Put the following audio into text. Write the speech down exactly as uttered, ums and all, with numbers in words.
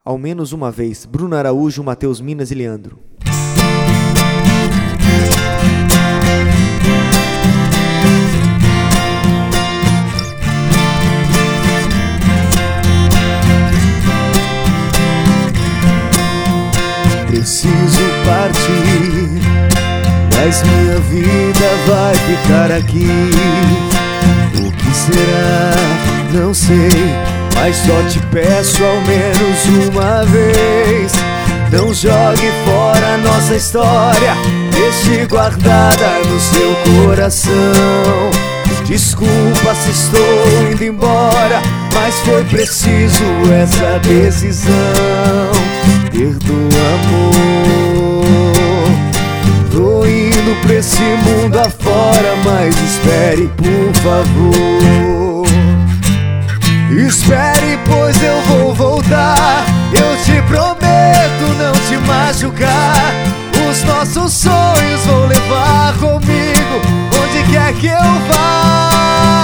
ao menos uma vez. Bruno Araújo, Matheus Minas e Leandro. Preciso partir, mas minha vida vai ficar aqui. O que será? Não sei, mas só te peço ao menos uma vez. Não jogue fora a nossa história, deixe guardada no seu coração. Desculpa se estou indo embora, mas foi preciso essa decisão. Perdoa, amor, tô indo pra esse mundo afora, mas espere, por favor. Espere, pois eu vou voltar. Eu te prometo não te machucar. Os nossos sonhos vou levar comigo onde quer que eu vá.